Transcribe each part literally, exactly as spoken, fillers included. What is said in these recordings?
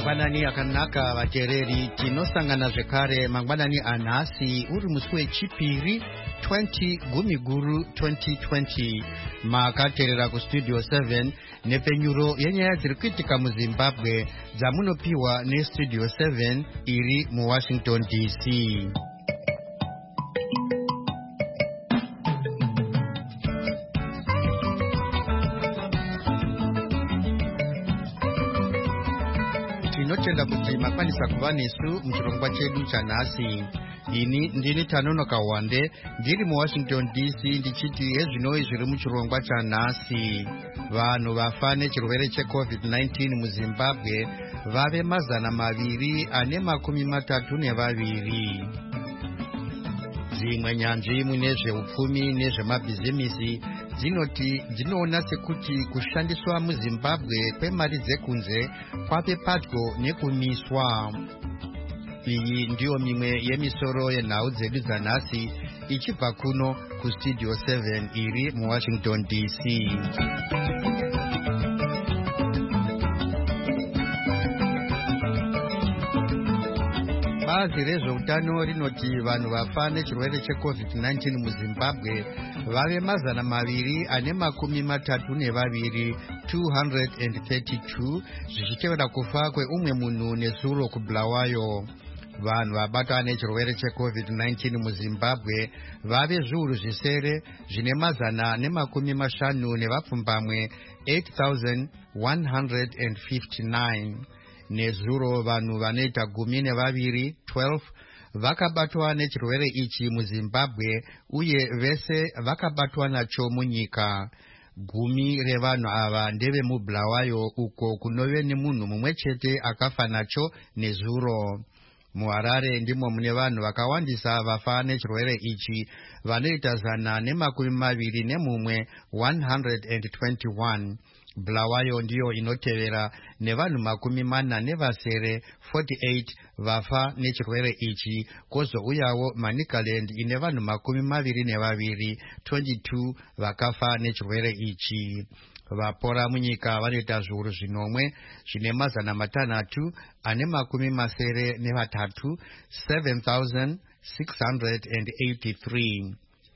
Mangwanani akanaka vatereri tinosangana zvekare mangwanani anhasi uri musi wechipiri twenty gumiguru twenty twenty makateerera kustudio seven nepenyuro yenyaya dziri kuitika muzimbabwe dzamunopiwa nestudio seven iri muwashington D C. Tinotenda kuti makwanisa kuva nesu muchirongwa chedu chanhasi. Ini ndini Tanonoka Wande ndiri muWashington D C ndichiti hezvinoi zviri muchirongwa chanhasi. Vanhu vafa nechirwere checovid nineteen muzimbabwe vave mazana maviri ane makumi matatu nevaviri. Dzimwe nyanzvi mune zveupfumi nezvemabhizimisi dzinoti dzinoona sekuti kushandiswa muzimbabwe kwemari dzekunze kwave padyo nekumiswa. Iyi ndiyo mimwe yemisoro yenhau dzedu dzanhasi ichibva kuno kustudio seven iri muWashington D C. Bazi rezveutano rinoti vanhu vafa nechirwere checovid nineteen muzimbabwe vave mazana maviri ane makumi matatu nevaviri two hundred thirty-two zvichitevera kufa kweumwe munhu nezuro kuBulawayo. Vanhu vabatwa nechirwere checovid nineteen muzimbabwe vave zviuru zvisere zvine mazana nemakumi mashanu nevapfumbamwe eight thousand one hundred fifty-nine. Nezuro vanhu vanoita gumi nevaviri twelve vakabatwa nechirwere ichi muzimbabwe uye vese vakabatwa nacho munyika. Gumi revanhu ava ndeve muBulawayo uko kunove nemunhu mumwe chete akafa nacho nezuro. MuHarare ndimo mune vanhu vakawandisa vafa nechirwere ichi vanoita zana nemakumi maviri nemumwe one hundred twenty-one. Bulawayo ndiyo inotevera nevanhu makumi mana nevasere forty-eight vafa nechirwere ichi, kozouyawo Manicaland ine vanhu makumi maviri nevaviri twenty-two vakafa nechirwere ichi. Vapora munyika vanoita zviuru zvinomwe zvine mazana matanhatu ane makumi masere nevatatu seven thousand six hundred eighty-three.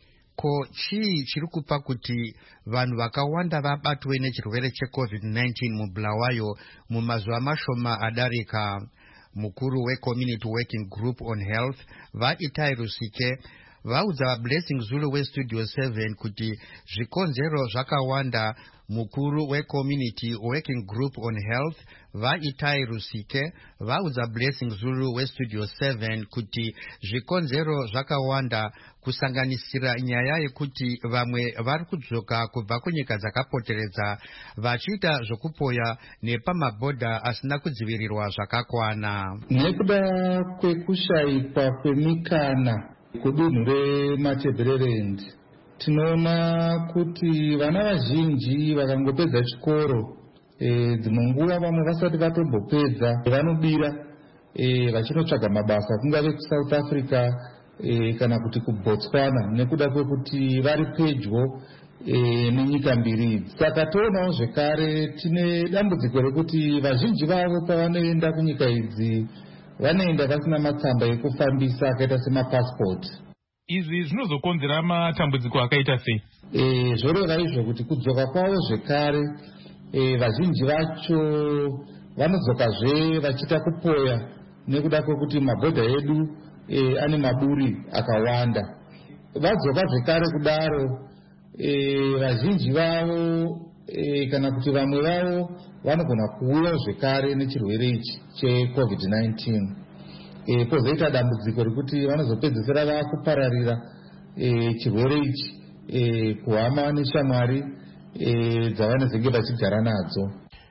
Ko chii chiri kupa kuti vanhu vakawanda vabatwe nechirwere checovid nineteen muBulawayo mumazuva mashoma adarika? Mukuru weCommunity Working Group on Health vaItai Rusike vaudza Blessing Zulu weStudio seven kuti zvikonzero zvakawanda. Mukuru weCommunity Working Group on Health vaItai Rusike vaudza Blessing Zulu weStudio seven kuti zvikonzero zvakawanda kusanganisira nyaya yekuti vamwe vari kudzoka kubva kunyika dzakapoteredza vachiita zvokupoya nepamabhodha asina kudzivirirwa zvakakwana. Nekuda kwekushayikwa kwemikana kudunhu reMatabeleland, tinoona kuti vana vazhinji vakangopedza chikoro e, dzimwe nguva vamwe vasati vatombopedza vanobira e, vachinotsvaga mabasa kungave kuSouth Africa e, kana kuti kuBotswana nekuda kwekuti vari pedyo e, nenyika mbiri idzi. Saka toonawo zvekare tine dambudziko rekuti vazhinji vavo pavanoenda kunyika idzi vanoenda vasina matsamba ekufambisa akaita semapasipoti. Izvi zvinozokonzera matambudziko akaita sei? E, zvoreva izvo kuti kudzoka kwavo zvekare e, vazhinji vacho vanodzokazve vachiita kupoya nekuda kwekuti mabhodha edu e, ane maburi akawanda. Vadzoka zvekare kudaro e, vazhinji vavo e, kana kuti vamwe vavo vanogona kuuya zvekare nechirwere ichi checovid nineteen. E, pozoita dambudziko rekuti vanozopedzisira vakupararira e, chirwere ichi e, kuhama neshamwari e, dzavanozenge vachigara nadzo.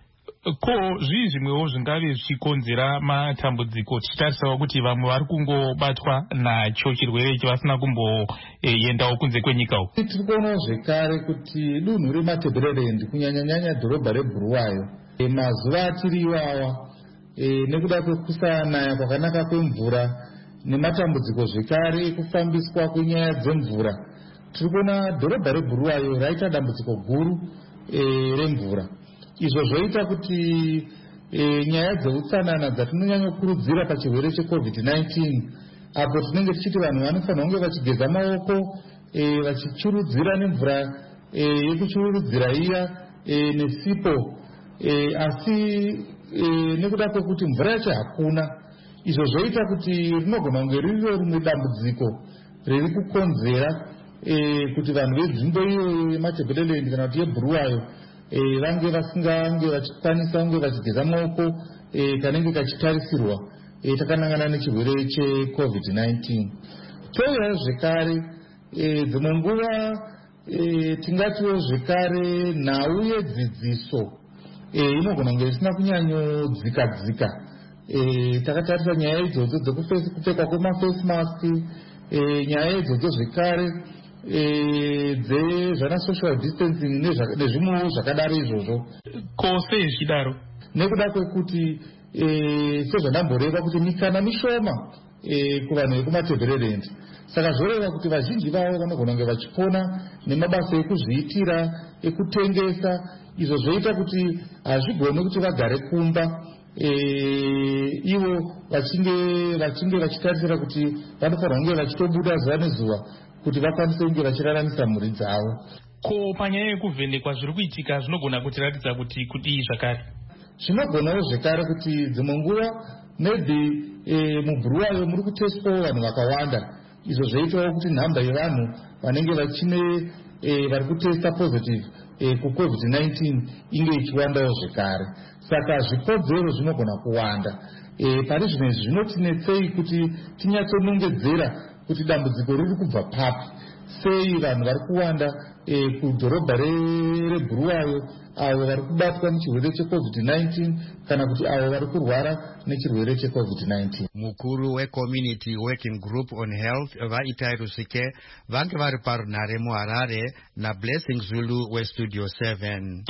Ko zvii zvimwewo zvingave zvichikonzera matambudziko tichitarisawo kuti vamwe vari kungobatwa nacho chirwere ichi vasina kumboendawo kunze kwenyika uku? Tiri kuonawo zvekare kuti dunhu reMatabeleland kunyanyanyanya dhorobha reBulawayo e, mazuva atiri iwawa e, nekuda kwekusanaya kwakanaka kwemvura nematambudziko zvekare ekufambiswa kwenyaya dzemvura, tiri kuona dhorobha reBulawayo raita dambudziko guru e, remvura. Izvo zvoita kuti e, nyaya dzeutsanana dzatinonyanya kukurudzira pachirwere checovid nineteen, apo tinenge tichiti vanhu vanofanira kunge vachigeza maoko e, vachichurudzira nemvura e, yekuchururudzira iya e, nesipo e, asi e, nekuda kwekuti mvura yacho hakuna, izvo zvoita kuti rinogona kunge ririwo rimwe dambudziko riri kukonzera e, kuti vanhu venzvimbo iyo yematebeleland kana kuti yebhuruwayo e, vange vasingange vachikwanisa kunge vachigeza maoko e, kanenge kachitarisirwa e, takanangana nechirwere checovid nineteen. toirawo zvekare e, dzimwe nguva e, tingatiwo zvekare nhau yedzidziso e, inogona kunge isina kunyanyodzika dzika. E, takatarisa nyaya idzodzo dzekupfekwa kwemaface mask, e, nyaya idzodzo zvekare e, dzezvanasocial distancing nezvimwewo zvakadaro izvozvo. Ko sei zvidaro? Nekuda kwekuti e, sezvandamboreva kuti mikana mishoma e, kuvanhu vekumatebeleland, saka zvoreva kuti vazhinji vavo vanogona kunge vachipona nemabasa ekuzviitira, ekutengesa. Izvo zvoita kuti hazvigone kuti vagare kumba e, ivo vachinge vachinge vachitarisira kuti vanofanira kunge vachitobuda zuva nezuva kuti vakwanise kunge vachiraramisa mhuri dzavo. Ko panyaya yekuvhenekwa zviri kuitika zvinogona kutiratidza kuti kudii zvakare? Zvinogonawo zvekare kuti dzimwe nguva maybe e, mubhuruwayo muri kutestwawo vanhu vakawanda, izvo zvoitawo kuti nhamba yevanhu vanenge vachine e, vari kutesta positive e, kucovid nineteen inge ichiwandawo zvekare. Saka zvikodzero zvinogona kuwanda. E, pari zvino izvi zvinotinetsei kuti tinyatsonongedzera kuti dambudziko riri kubva papi, sei vanhu vari kuwanda e, kudhorobha rebhuruwayo, avo vari kubatwa nechirwere checovid nineteen kana kuti avo vari kurwara nechirwere checovid nineteen. Mukuru weCommunity Working Group on Health Vaitai Rusike vange vari parunhare muHarare naBlessing Zulu weStudio seven.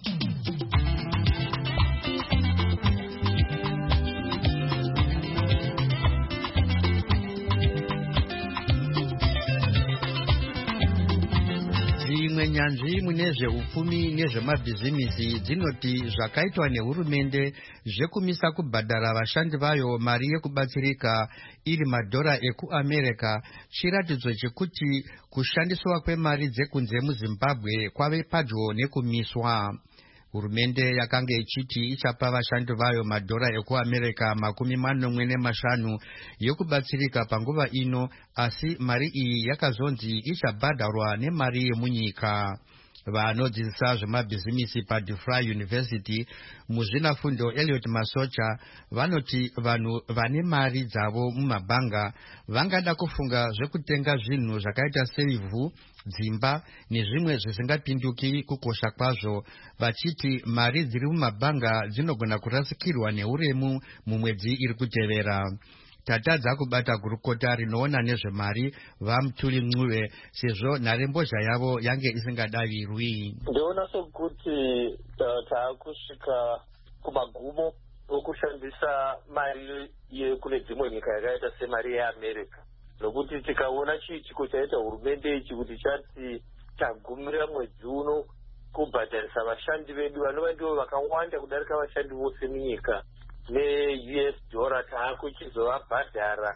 Dzimwe nyanzvi mune zveupfumi nezvemabhizimisi dzinoti zvakaitwa nehurumende zvekumisa kubhadhara vashandi vayo mari yekubatsirika iri madhora ekuAmerica chiratidzo chekuti kushandiswa kwemari dzekunze muZimbabwe kwave padyo nekumiswa. Hurumende yakanga ichiti ichapa vashandi vayo madhora ekuAmerica makumi manomwe nemashanu yokubatsirika panguva ino, asi mari iyi yakazonzi ichabhadharwa nemari yemunyika. Vanodzidzisa zvemabhizimisi paDeFry University muzvinafundo Elliot Masocha vanoti vanhu vane mari dzavo mumabhanga vangada kufunga zvekutenga zvinhu zvakaita seivhu, dzimba nezvimwe zvisingapinduki kukosha kwazvo, vachiti mari dziri mumabhanga dzinogona kurasikirwa neuremu mumwedzi iri kutevera. Tatadza kubata gurukota rinoona nezvemari vaMutuli Mncube sezvo nharembozha yavo yange isingadavirwi. Ndoona sokuti taakusvika kumagumo okushandisa mari yekune dzimwe nyika yakaita semari yeAmerica, nokuti tikaona chiitiko chaita hurumende ichi kuti chati tagumira mwedzi uno kubhadharisa vashandi vedu vanova ndivo vakawanda kudarika vashandi vose munyika, ne-U S dollar taakuchizovabhadhara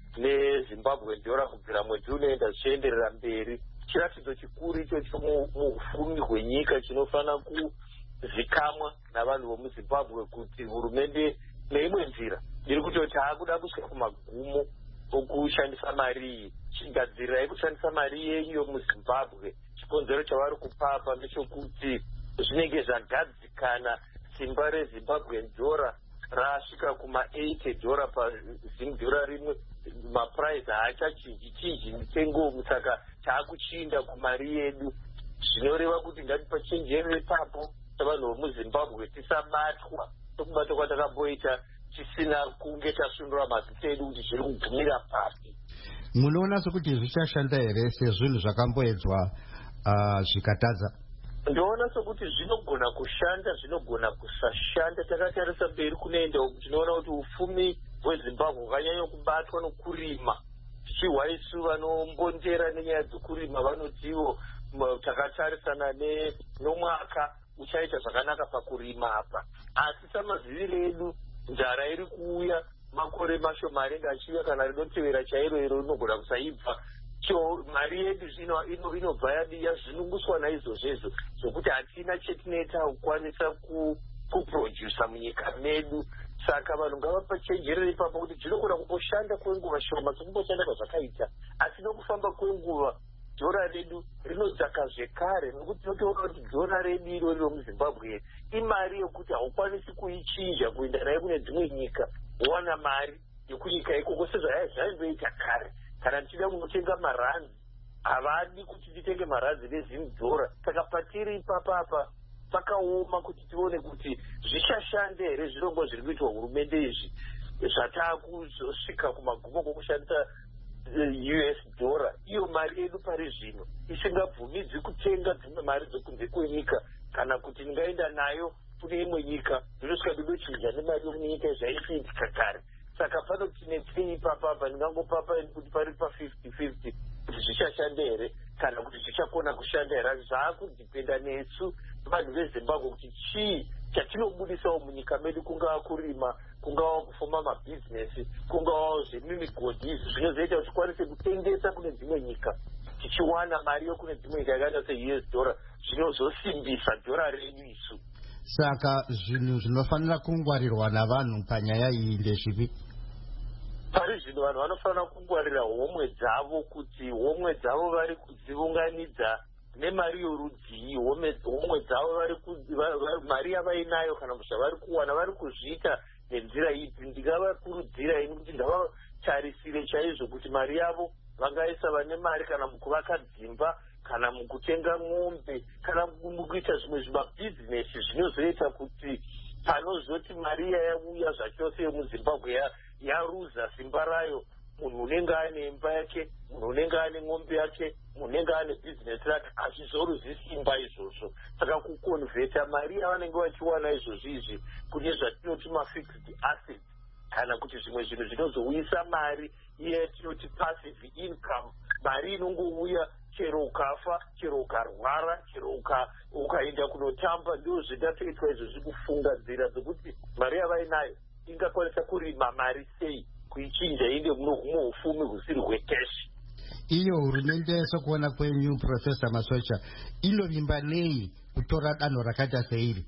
neZimbabwe dollar kubvira mwedzi unoenda zvichienderera mberi. Chiratidzo chikuru icho muufumi hwenyika chinofanira kuzikamwa navanhu vomuZimbabwe kuti hurumende neimwe nzira iri kutoti taakuda kusvika kumagumo okushandisa mari iyi, chigadzirira yekushandisa mari yenyu muZimbabwe. Chikonzero chavari kupapa ndechekuti zvinenge zvagadzikana simba reZimbabwe dollar rasvika kuma eighty dollar pazimdhora rimwe, mapuraizi haachachinji chinji mitengo, saka taakuchinda kumari yedu. Zvinoreva kuti ngatipachenjerere papo savanhu vomuZimbabwe tisabatwa tokubatwa kwatakamboita tisina kunge tasundura mazita edu kuti zviri kugumira papi. Munoona sokuti zvichashanda here sezvinhu zvakamboedzwa uh, zvikatadza? Ndoona sokuti zvinogona kushanda, zvinogona kusashanda. Takatarisa mberi kunoenda tinoona kuti ufumi hweZimbabwe hwakanyanya kubatwa nokurima. Tichihwa isu vanombondera nenyaya dzekurima vanotiwo takatarisana nomwaka uchaita zvakanaka pakurima apa. Asi samazivire edu nzara iri kuuya, makore mashoma anenge achiuya, kana rinotevera chairo iro rinogona kusaibva. So mari yedu inobva yazvinunguswa naizvozvo zvokuti hatina chetinoita kukwanisa kuprodusa munyika medu. Saka vanhu ngavapachenjerere ipapo kuti tinogona kumboshanda kwenguva shoma sekumboshanda kwazvakaita, asi nokufamba kwenguva dhora redu rinodzaka zvekare, nokuti tinotoona kuti dhora redu irori romuzimbabwe imari yokuti haukwanisi kuichinja kuenda nayo kune dzimwe nyika wowana mari yekunyika ikoko sezvaizvoita kare. Kana tichida kunotenga maranzi havadi kuti titenge maranzi nezimudhora. Saka patiri ipapapa pakaoma kuti tione kuti zvichashande here zvirongwa zviri kuitwa hurumende izvi zvatakusvika kumagumo kwokushandisa U S dhora. Iyo mari yedu pari zvino isingabvumidzi kutenga dzimwe mari dzokunze kwenyika, kana kuti ndingaenda nayo kune imwe nyika ndinosvika ndinochinja nemari yomunyika zvaiitika kare. Saka pano tine tei papapa, ndingangopapa kuti pari pa-fifty fifty kuti zvichashande here kana kuti zvichakona kushanda here. Zvakudhipenda nesu vanhu vezimbabwe kuti chii chatinobudisawo munyika medu, kungava kurima, kungava kufoma mabhizinesi, kungava zvemimigodhi. Izvi zvinozoita kuti tikwanise kutengesa kune dzimwe nyika tichiwana mari yokune dzimwe nyika yakaita se-U S dhora, zvinozosimbisa dhora redu isu. Saka zvinhu zvinofanira kungwarirwa navanhu panyaya iyi ndezvipi? Pari zvino vanhu vanofanira kungwarira homwe dzavo, kuti homwe dzavo vari kudziunganidza nemari yorudzi, homwe dzavo mari yavainayo kana zvavari kuwana vari kuzviita nenzira ipi. Ndingavakurudzira ini kuti ngavatarisire chaizvo kuti mari yavo vangaisa vane mari kana mukuvaka dzimba, kana mukutenga mwombe, kana mukuita zvimwe zvimabhizinesi zvinozoita kuti panozoti mari yauya zvachose yemuzimbabwe yaruza simba rayo, munhu unenge ane imba yake, munhu unenge ane mwombe yake, munhu unenge ane bhizinesi rake, hazvizoruzi simba izvozvo. Saka kukonvheta mari yavanenge vachiwana izvozvo izvi kune zvatinoti mafixed assets, kana kuti zvimwe zvinhu zvinozouyisa mari iye tinoti passive income, mari inongouya chero ukafa, chero ukarwara, chero ukaenda kunotamba. Ndizvo zvitatoitwa izvozvi, kufunga nzira dzokuti mari yavainayo ingakwanisa kurima mari sei, kuichinja inde muno humwe ufumi husiri hwekeshi. Iyo hurumende sokuona kwenyu Profesa Masocha inovimba nei kutora danho rakaita seiri?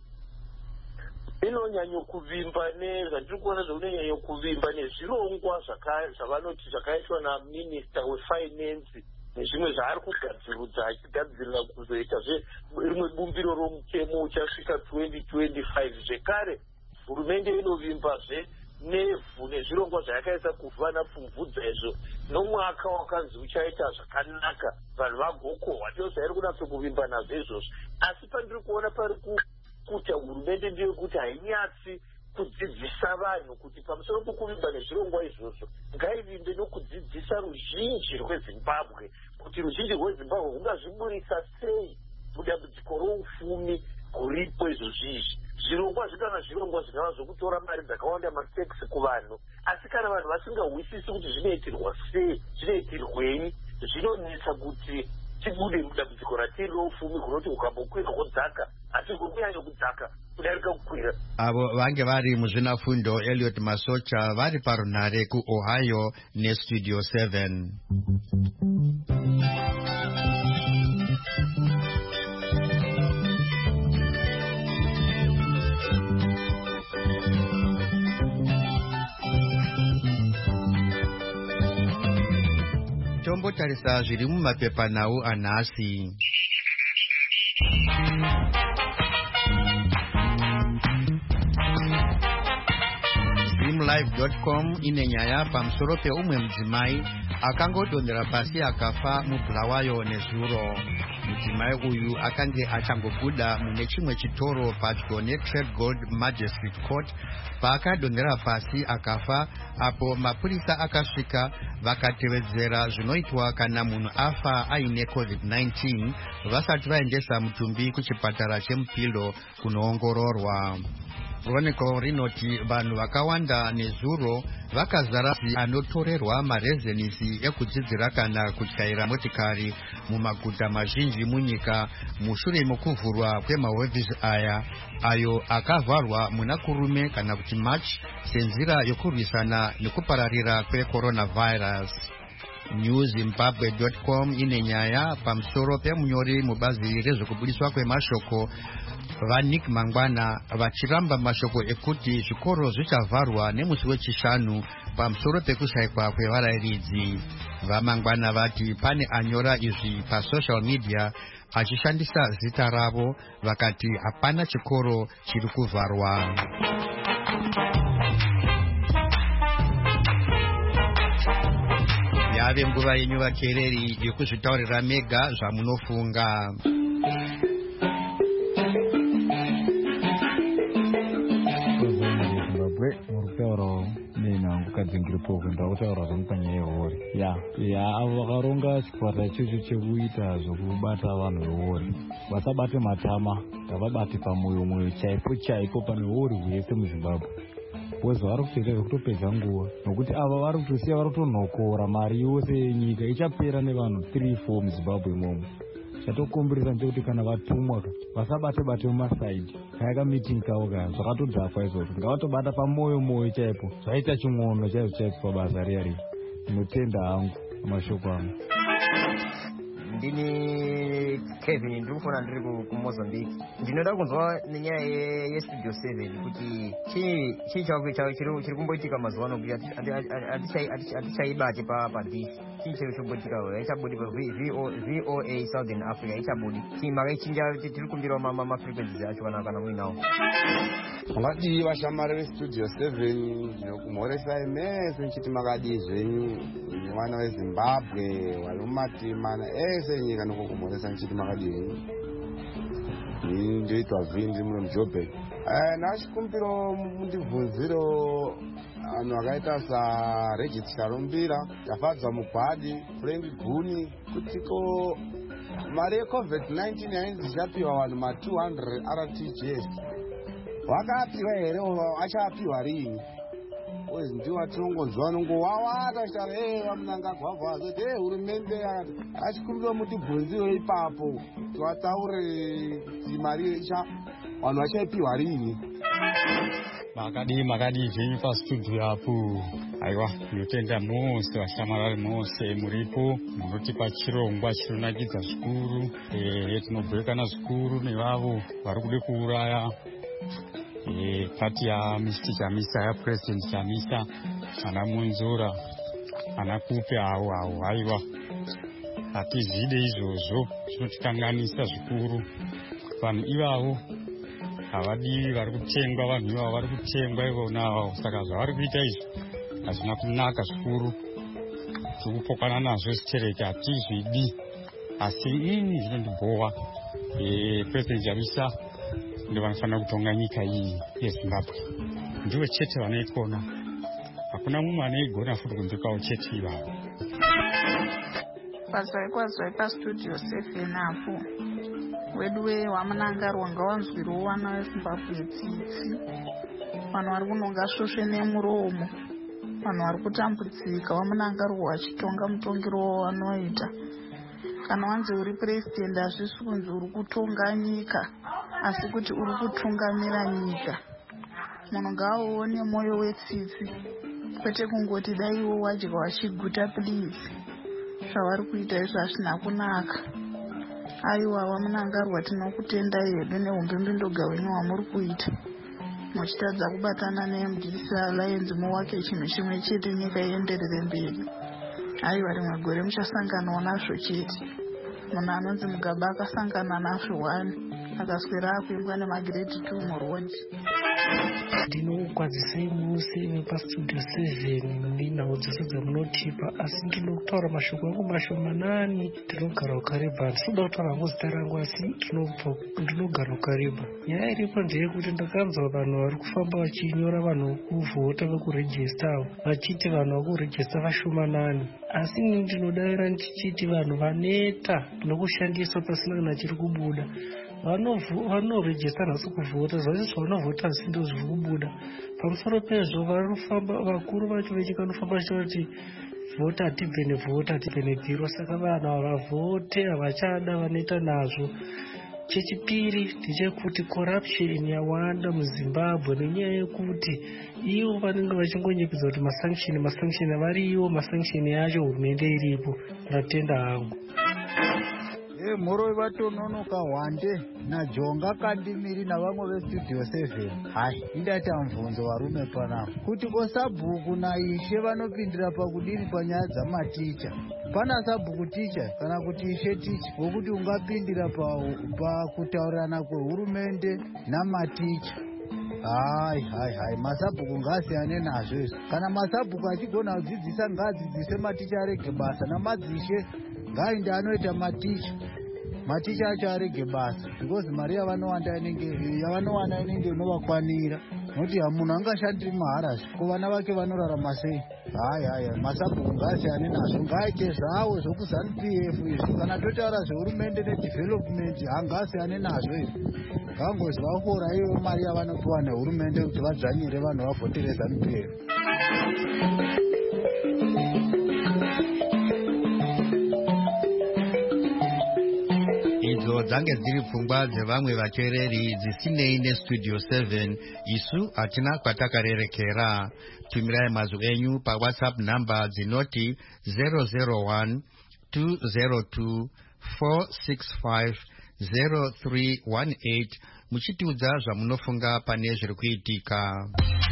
Inonyanyo kuvimba nezvatiri kuona zvaunonyanyo kuvimba nezvirongwa zvavanoti zvakaitwa naMinista weFinance nezvimwe zvaari kugadzirudza achigadzirira kuzoitazve rimwe bumbiro romutemo uchasvika twenty twenty-five. Zvekare hurumende inovimbazve nevhu nezvirongwa zvayakaisa kuvana pfumvudza izvo nomwaka wakanzi uchaita zvakanaka, vanhu vagokohwa. Ndizvo zvairi kunatsokuvimba nazvo izvozvo. Asi pandiri kuona pari kuita hurumende ndiyo kuti hainyatsi kudzidzisa vanhu kuti pamusoro pokuvimba nezvirongwa izvozvo ngaivimbe nokudzidzisa ruzhinji rwezimbabwe kuti ruzhinji rwezimbabwe rungazviburisa sei mudambudziko roufumi kuripo izvozvizvi. Zvirongwa zvikana zvirongwa zvikava zvokutora mari dzakawanda matekisi kuvanhu, asi kana vanhu vasingahwisisi kuti zvinoitirwa sei, zvinoitirwei, zvinonetsa kuti tibude mudambudziko ratiri roufumi kunoti ukambokwira wodzaka, asi kunyanya kudzaka kudarika kukwira. Avo vange vari muzvinafundo Elliot Masocha vari parunhare kuOhio neStudio seven. Tombotarisa zviri mumapepanhau anhasi. Zimlive dot com ine nyaya pamusoro peumwe mudzimai akangodonhera pasi akafa mubulawayo nezuro. Mudzimai uyu akange achangobuda mune chimwe chitoro padyo neTrade Gold Magistrate Court paakadonhera pasi akafa, apo mapurisa akasvika vakatevedzera zvinoitwa kana munhu afa aine covid nineteen vasati vaendesa mutumbi kuchipatara cheMupilo kunoongororwa. roneko rinoti vanhu vakawanda nezuro vakazara anotorerwa marezenisi ekudzidzira kana kutyaira motikari mumaguta mazhinji munyika mushure mekuvhurwa kwemahofisi aya ayo akavharwa muna kurume kana kuti march senzira yokurwisana nekupararira kwecoronavirus. newzimbabwe dot com ine nyaya pamusoro pemunyori mubazi rezvekubudiswa kwemashoko vaNick Mangwana vachiramba mashoko ekuti zvikoro zvichavharwa nemusi wechishanu pamusoro pekushayikwa kwevarayiridzi. VaMangwana vati pane anyora izvi pasocial media achishandisa zita ravo, vakati hapana chikoro chiri kuvharwa. Yave nguva yenyu vateereri yekuzvitaurira mega zvamunofunga. Kadzingiripo ndakutaura zvamupanya yehori ya ya avo vakaronga chikwata ichocho chekuita zvokubata vanhu vehori vasabate matama, ngavabate pamoyo moyo chaipo chaipo pane hori hwese muZimbabwe. Bozi vari kutoita zvekutopedza nguva nokuti ava vari kutosiya vari kutonhokora mari yose yenyika ichapera nevanhu three four muZimbabwe imomo. Chatokomberesa ndekuti kana vatumwa vasabate bate mumasaidi kayaka meeting kawo ka zvakatodhakwa izvozvo, ngavatobata pamoyo moyo chaipo zvaita ching'ono chaizvo chaizvo pabasa riya riya. Ndinotenda hangu mashoko angu. Ndini Kevin ndikufona ndiri kuMozambique. Ndinoda kunzwa nenyaya yestudio seven kuti chii chakuita chiri kumboitika mazuva ano kuti atichaibate padhishi. Chii chiri kumboitika haichabudi V O A Southern Africa haichabudi. Chii makaichinja tiri kumbirawo mafrequencies acho kana muinawo. Ungadi vashamari vestudio seven kumhoresai mese nchiti makadi zvenyu vana veZimbabwe vari mumatima ese nyika nokumhoresa nchiti makadi henyu. Ini ndoitwa vhindi muno muJoburg. Nachikumbiro mundibvunziro vanhu vakaita saRegis Karumbira, Tafadzwa Mugwadi, Frank Guni kutiko mari yecovid nineteen yainzi ichapiwa vanhu ma two hundred R T Gs. Vakapiwa here achapiwa rini? Wezi ndiwa tinongonzwa nongowawata achitaura hey vamunanga gwavha zoti hey hurumende achikumbiro mutibvunziwo ipapo tiwataure kuti mari isha vanhu vachapiwa rini. Makadi makadi zvenyu pastudio apo. Aiwa, ndinotenda mose vashamarari mose muripo munotipa chirongwa chinonakidza zvikuru. Eh, tinobhekana zvikuru nevavo vari kude kuuraya Eh, pati ya Mister Chamisa ya President Chamisa ana Munzura ana kupe awo awo aiwa atizvide izvozvo zvinotikanganisa zvikuru. Vanhu ivavo havadi vari kutengwa, vanhu ivavo vari kutengwa ivona avavo, saka zvavari kuita izvi hazvina kunaka zvikuru. Tikupokana nazvo zitereke hatizvidi, asi ini zvinondibhowa. Eh, President Chamisa ndivo vanofanira kutonga nyika iyi yeZimbabwe, ndivo chete vanoikona, hakuna mumwe anoigona futi kunze kwavo chete ivavo. Kwazai kwazai pastudio seven apo wedu wewamunangarwa ngawanzwirowo vana veZimbabwe tsitsi, vanhu vari kunonga svosve nemuromo, vanhu vari kutambudzika, wamunangarwa vachitonga mutongero wavanoita. Kana wanzi uri president hazvisi kunzi uri kutonga nyika, asi kuti uri kutungamira nyika. Munhu ngaaone moyo wetsitsi, kwete kungoti dai iwo wadya wachiguta please. Zvavari kuita izvo hazvina kunaka. Aiwa wamunangarwa tinokutenda hedu neumbimbindoga wenyu wamuri kuita, muchitadza kubatana neM D C Alliance muvake chinhu chimwe chete nyika ienderere mberi. Aiwa rimwe gore muchasanganawo nazvo chete. Munhu anonzi Mugabe akasangana nazvo one akaswera akuimbwa nemagrade two murodhi. Ndinokwadzisei muse vepastudio seven nenhau dzose dzamunotipa, asi ndinokutaura mashoko angu mashomanani. Ndinogara kukareba, ndinoda kutaura hangu zita rangu asi ndinogara kukareba. Nyaya iripo ndeyekuti ndakanzwa vanhu vari kufamba vachinyora vanhu vokuvhota vekurejista avo vachiti vanhu vakurejista vashomanani, asi ini ndinodavira ndichiti vanhu vaneta nokushandiswa pasina kana chiri kubuda. vanorejista nhasi kuvhota zvose zvavanavhota asi ndo zviri kubuda. Pamusoro pezvo vanofamba vakuru vacho venyika vanofamba vachitaura kuti vhota hatibve nevhota hatibve nebhiro, saka vanhu havavhote havachada vanoita nazvo. Chechipiri ndechekuti corruption yawanda muZimbabwe nenyaya yekuti ivo vanenge vachingonyepedza kuti masanction masanction variyo, masanction yacho hurumende iripo. Ndatenda hangu. Mhoro vatononoka Wande naJonga Kandimiri navamwe vestudio seven. Hai, indaita mvunzo varume panapa kuti kosabhuku naishe vanopindira pakudini panyaya dzamaticha. Pana sabhuku ticha kana kuti ishe ticha wokuti ungapindira pakutaurirana kwehurumende namaticha. Hai hai hai, masabhuku ngasiyane nazvo izvo. Kana masabhuku achigona kudzidzisa ngaadzidzise maticha arege basa, namadzishe ngainde anoita maticha. Maticha acho arege basa because mari yavanowanda inenge yavanowana inenge inovakwanira. Noti munhu angashandiri mahara ko vana vake vanorarama sei? Hai hai, masabhuku ngasiyane nazvo, ngaaite zvawo zvokuzanu P F izvi. Kana totaura zvehurumende nedevelopment hangasiyane nazvo izvi. Vangozi vafora ivo mari yavanopiwa nehurumende kuti vadzvanyire vanhu vavhotere zanu P F. Idzo dzange dziri pfungwa dzevamwe vateereri dzisinei nestudio seven. Isu hatina kwatakarerekera. Tumirai mazwi enyu paWhatsApp namba dzinoti zero zero one two zero two four six five zero three one eight muchitiudza zvamunofunga pane zviri kuitika.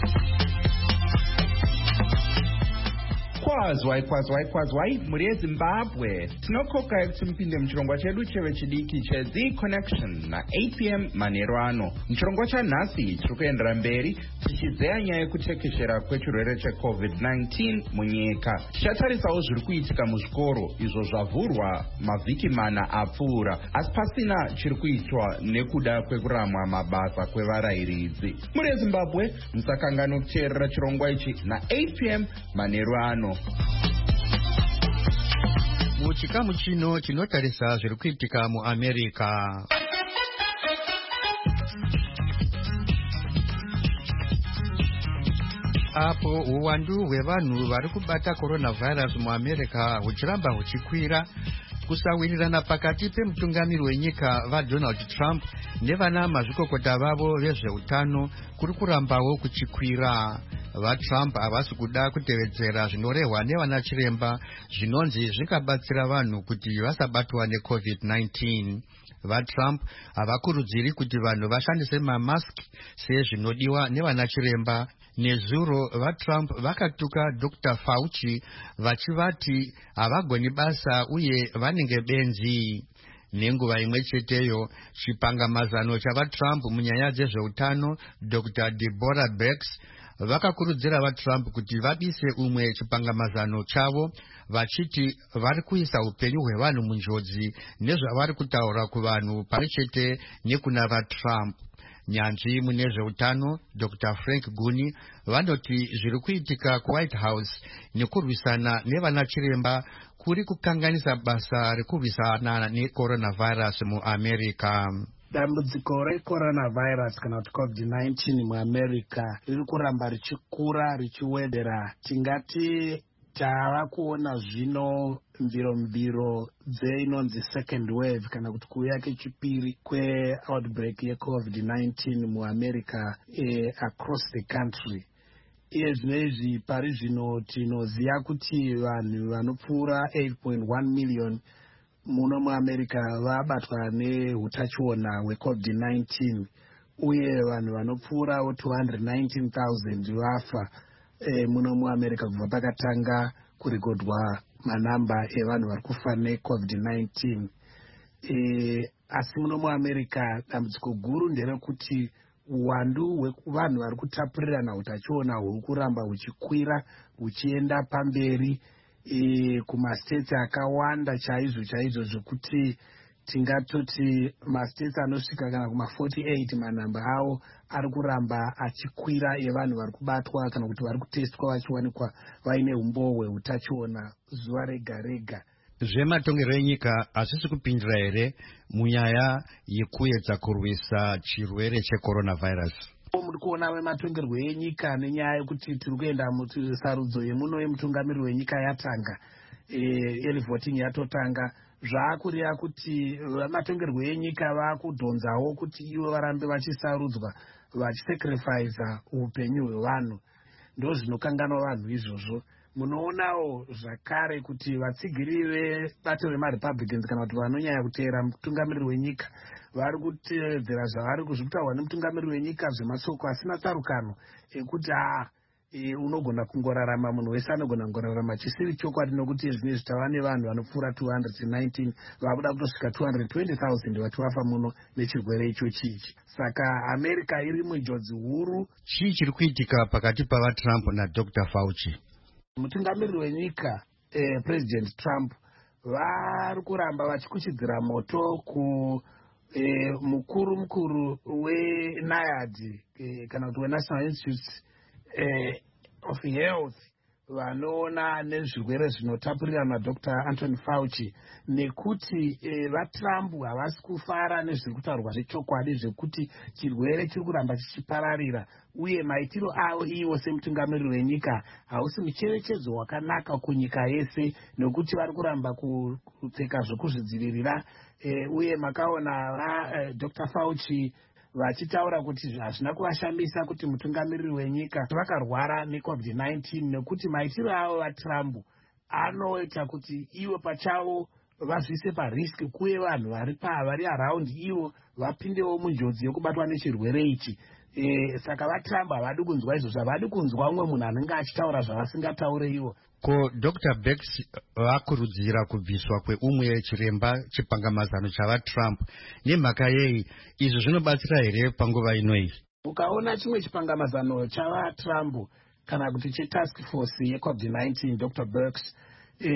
Kwazwai kwazwai kwazwai muri yeZimbabwe, tinokokai kuti mupinde muchirongwa chedu cheve chidiki cheThe Connection na eight p m manheru ano. Muchirongwa chanhasi tiri kuendera mberi tichizeya nyaya yekutekeshera kwechirwere checovid nineteen munyika. Tichatarisawo zviri kuitika muzvikoro izvo zvavhurwa mavhiki mana apfuura, asi pasina chiri kuitwa nekuda kwekuramwa mabasa kwevarayiridzi. Muri yeZimbabwe, musakangano kuteerera chirongwa ichi na eight p m manheru ano. Muchikamu chino chinotarisa zviri kuitika muAmerica. Apo uwandu hwevanhu vari kubata coronavirus muAmerica huchiramba huchikwira, kusawirirana pakati pemutungamiri wenyika vaDonald Trump nevana mazvikokota vavo vezveutano kuri kurambawo kuchikwira. VaTrump havasi kuda kutevedzera zvinorehwa nevana chiremba zvinonzi zvingabatsira vanhu kuti vasabatwa necovid nineteen. VaTrump havakurudziri kuti vanhu vashandise mamask sezvinodiwa nevana chiremba. Nezuro vaTrump vakatuka Doctor Fauci vachivati havagoni basa uye vanenge benzi. Nenguva imwe cheteyo, chipangamazano chavaTrump munyaya dzezveutano Doctor Deborah Birx vakakurudzira vaTrump kuti vabise umwe chipangamazano chavo vachiti vari kuisa upenyu hwevanhu munjodzi nezvavari kutaura kuvanhu pari chete nekuna vaTrump. Nyanzvi mune zveutano Doctor Frank Guni vanoti zviri kuitika kuWhite House nekurwisana nevana chiremba kuri kukanganisa basa rekurwisana necoronavirus muAmerica. Dambudziko recoronavirus kana kuti covid nineteen muAmerica riri kuramba richikura richiwedera. Tingati tava kuona zvino mbirombiro dzeinonzi second wave kana kuti kuuya kechipiri kweoutbreak yecovid nineteen muAmerica eh, across the country. Iye zvinezvi pari zvino tinoziva kuti vanhu vanopfuura eight point one million muno muAmerica vabatwa nehutachiona hwecovid nineteen uye vanhu vanopfuura two hundred nineteen thousand vafa e, muno muAmerica kubva pakatanga kurekodwa manamba evanhu vari kufa necovid nineteen. E, asi muno muAmerica dambudziko guru nderekuti uwandu hwevanhu vari kutapurirana hutachiona huri kuramba huchikwira huchienda pamberi e, kumastates akawanda chaizvo chaizvo zvokuti tingatoti mastates anosvika kana kuma forty-eight manamba avo ari kuramba achikwira evanhu vari kubatwa kana kuti vari kutestwa vachiwanikwa vaine umbo hweutachiona zuva rega rega. zvematongero enyika asisi kupindira here munyaya yekuedza kurwisa chirwere checoronavirus? Muri kuona vematongerwo enyika nenyaya yekuti tiri kuenda musarudzo yemuno yemutungamiriri wenyika yatanga, early voting yatotanga, zvaakureva kuti vematongerwo enyika vaakudhonzawo kuti ivo varambe vachisarudzwa vachisacrifica upenyu hwevanhu. Ndo zvinokanganwa vanhu izvozvo. Munoonawo zvakare kuti vatsigiri vebato remarepublicans kana kuti vanonyanya kuteera mutungamiriri wenyika vari kuteedzera zvavari kuzvitaurwa nemutungamiriri wenyika zvematsoko asina tsarukano ekuti a e, unogona kungorarama, munhu wese anogona kungorarama, chisiri chokwadi nokuti zvine zvitava nevanhu vanopfuura two hundred nineteen vakuda kutosvika two hundred twenty thousand vati vafa muno nechirwere ichochi ichi. Saka America iri munjodzi huru. Chii chiri kuitika pakati pavaTrump naDr Fauci? Mutungamiriri wenyika eh, President Trump vari kuramba vachikuchidzira moto ku eh, mukuru mukuru weNIAID eh, kana kuti weNational Institute eh, of Health vanoona nezvirwere zvinotapurirana Doctor Anthony Fauci, nekuti eh, vaTrump havasi kufara nezviri kutaurwa zvechokwadi zvekuti chirwere chiri kuramba chichipararira, uye maitiro avo ivo semutungamiriri wenyika hausi mucherechedzo wakanaka kunyika yese, nekuti vari kuramba kupfeka zvekuzvidzivirira. E, uye makaona va uh, Doctor Fauci vachitaura kuti hazvina kuvashambisa kuti mutungamiriri wenyika vakarwara necovid nineteen, nekuti maitiro avo vaTrump anoita kuti ivo pachavo vazvise pariski, kuye vanhu vari pavari around ivo vapindewo munjodzi yokubatwa nechirwere ichi. E, saka vaTrump havadi kunzwa izvo, zvavadi kunzwa umwe munhu anenge achitaura zvavasingataure ivo. Ko Doctor Birx vakurudzira kubviswa kweumwe chiremba chipangamazano chavaTrump nemhaka yei? Izvo zvinobatsira here panguva inoyi? Ukaona chimwe chipangamazano chavaTrump kana kuti chetask force yecovid nineteen, Doctor Birx e,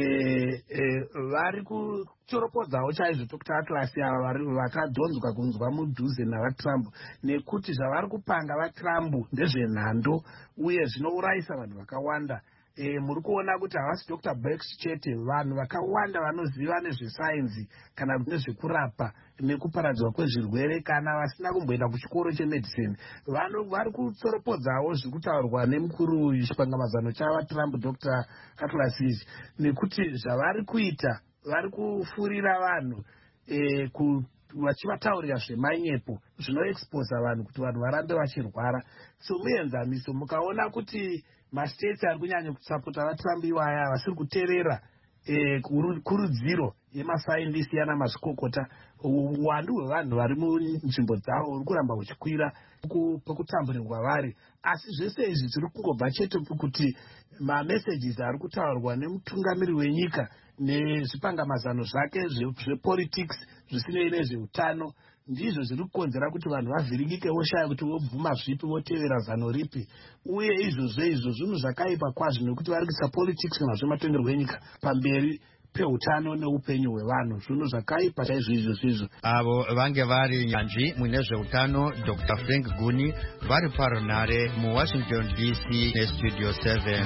e, vari kutoropodzawo chaizvo Doctor Atlas ava vakadhonzwa kunzwa mudhuze navaTrump, nekuti zvavari kupanga vaTrump ndezvenhando uye zvinourayisa vanhu vakawanda. E, muri kuona kuti havasi Doctor Birx chete, vanhu vakawanda vanoziva nezvesainzi kana nezvekurapa nekuparadzwa kwezvirwere kana vasina kumboenda kuchikoro chemedicine vari kutsoropodzawo zviri kutaurwa nemukuru chipangamazano chavaTrump Doctor Atlas izvi, nekuti zvavari kuita vari kufurira vanhu e, ku vachivataurira zvemanyepo zvinoexposa vanhu kuti vanhu varambe vachirwara. So muenzaniso mukaona kuti mastates ari kunyanya kusapota vaTrump iwaya vasiri kuteerera e, kurudziro yemasaindisi yana mazvikokota, uwandu hwevanhu vari munzvimbo dzavo uri kuramba huchikwira pekutamburirwa vari. Asi zvese izvi zviri kungobva chete kuti mamessages ari kutaurwa nemutungamiriri wenyika nezvipangamazano zvake zvepolitics zvisinei nezveutano ndizvo zviri kukonzera kuti vanhu vavhiringike voshaya kuti vobvuma zvipi votevera zano ripi. Uye izvozvo izvo zvinhu zvakaipa kwazvo nekuti vari kuisa politics kana zvematongerwo enyika pamberi peutano neupenyu hwevanhu, zvinhu zvakaipa chaizvo izvozvo izvo. Avo vange vari nyanzvi mune zveutano Doctor Frank Guni vari parunare muWashington D C nestudio seven.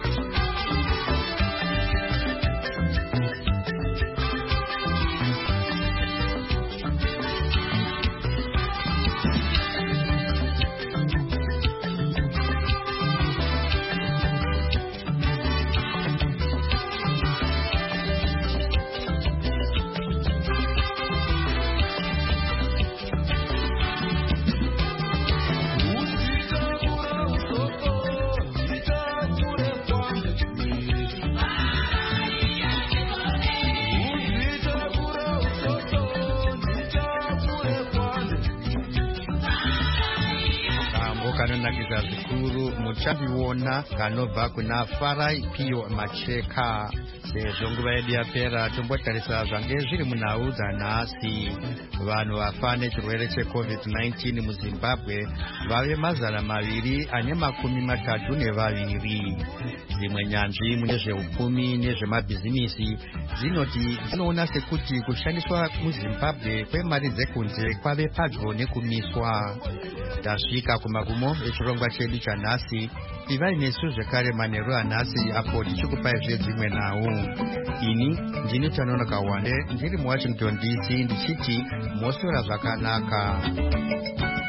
Kanonakidza zvikuru muchandiona kanobva kuna Farai Pio Macheka. Sezvo nguva yedu yapera tombotarisa zvange zviri munhau dzanhasi. Vanhu vafa nechirwere checovid nineteen muZimbabwe vave mazana maviri ane makumi matatu nevaviri. Dzimwe nyanzvi mune zveupfumi nezvemabhizimisi dzinoti dzinoona sekuti kushandiswa muZimbabwe kwemari dzekunze kwave padyo nekumiswa. tasvika kumagumo echirongwa chedu chanhasi. Ivai nesu zvekare manheru anhasi apo tichikupai zvedzimwe nhau. Ini ndini Tanonoka Wande ndiri muWashington D C ndichiti mosora zvakanaka.